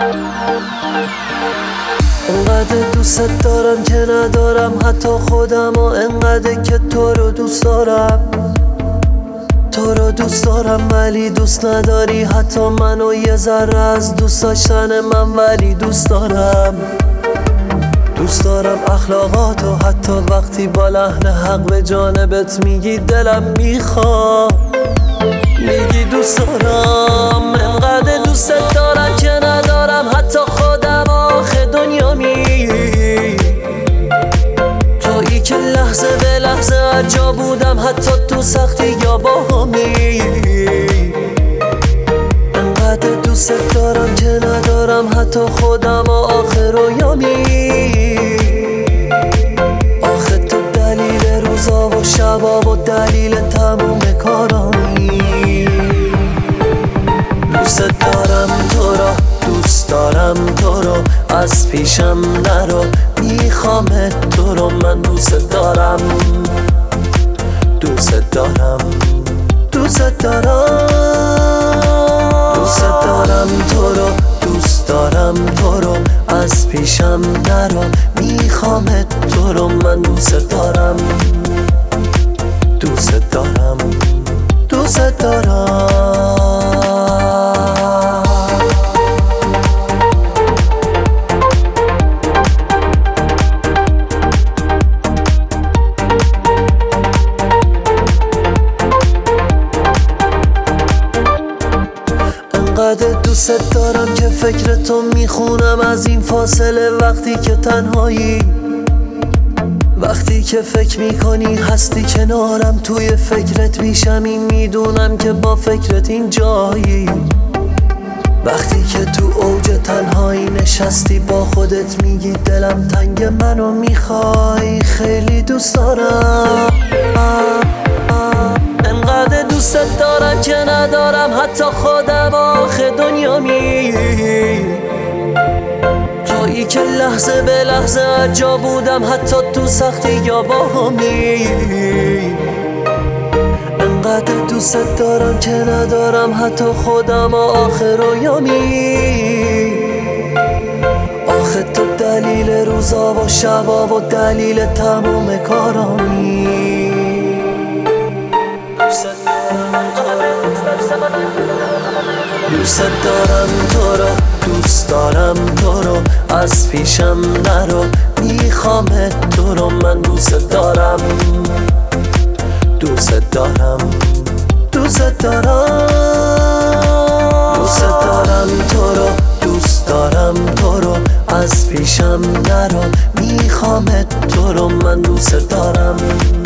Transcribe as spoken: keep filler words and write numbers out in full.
انقدر دوست دارم که ندارم حتی خودم و انقدر که تو رو دوست دارم تو رو دوست دارم ولی دوست نداری حتی منو یه ذره از دوست داشتن من ولی دوست دارم دوست دارم اخلاقاتو حتی وقتی با لحن حق به جانبت میگی دلم میخواد میگی دوست دارم انقدر دوست دارم که ندارم حتی خودم آخه دنیا می تویی که لحظه به لحظه هر جا بودم حتی تو سختی یا با همی انقدر دوست دارم که ندارم حتی خودم آخه رویامی آخه تو دلیل روزا و شبا و دلیل تموم کارانی دوست دارم تو را دوست دارم تو رو از پیشم نرو میخوام تو رو من دوست دارم دوست دارم دوست دارم دوست دارم تو رو دوست دارم تو رو از پیشم نرو میخوام تو رو من دوست دارم دوست دارم دوست دارم انقدر دوست دارم که فکر تو میخونم از این فاصله وقتی که تنهایی وقتی که فکر میکنی هستی کنارم توی فکرت میشم این میدونم که با فکرت این جایی وقتی که تو اوج تنهایی نشستی با خودت میگی دلم تنگ منو میخوای خیلی دوست دارم انقدر دوست دارم که ندارم حتی خودم آخه دنیا می تویی که لحظه به لحظه هر جا بودم حتی تو سختی یا با همی انقدر دوست دارم که ندارم حتی خودم آخه رویامی آخه تو دلیل روزا و شبا و دلیل تموم کارانی دوست دارم تو رو دوست دارم تو رو از پیشم نرو میخوام تو رو من دوست دارم دوست دارم دوست دارم دوست دارم تو رو دوست دارم تو رو از پیشم نرو میخوام تو رو من دوست دارم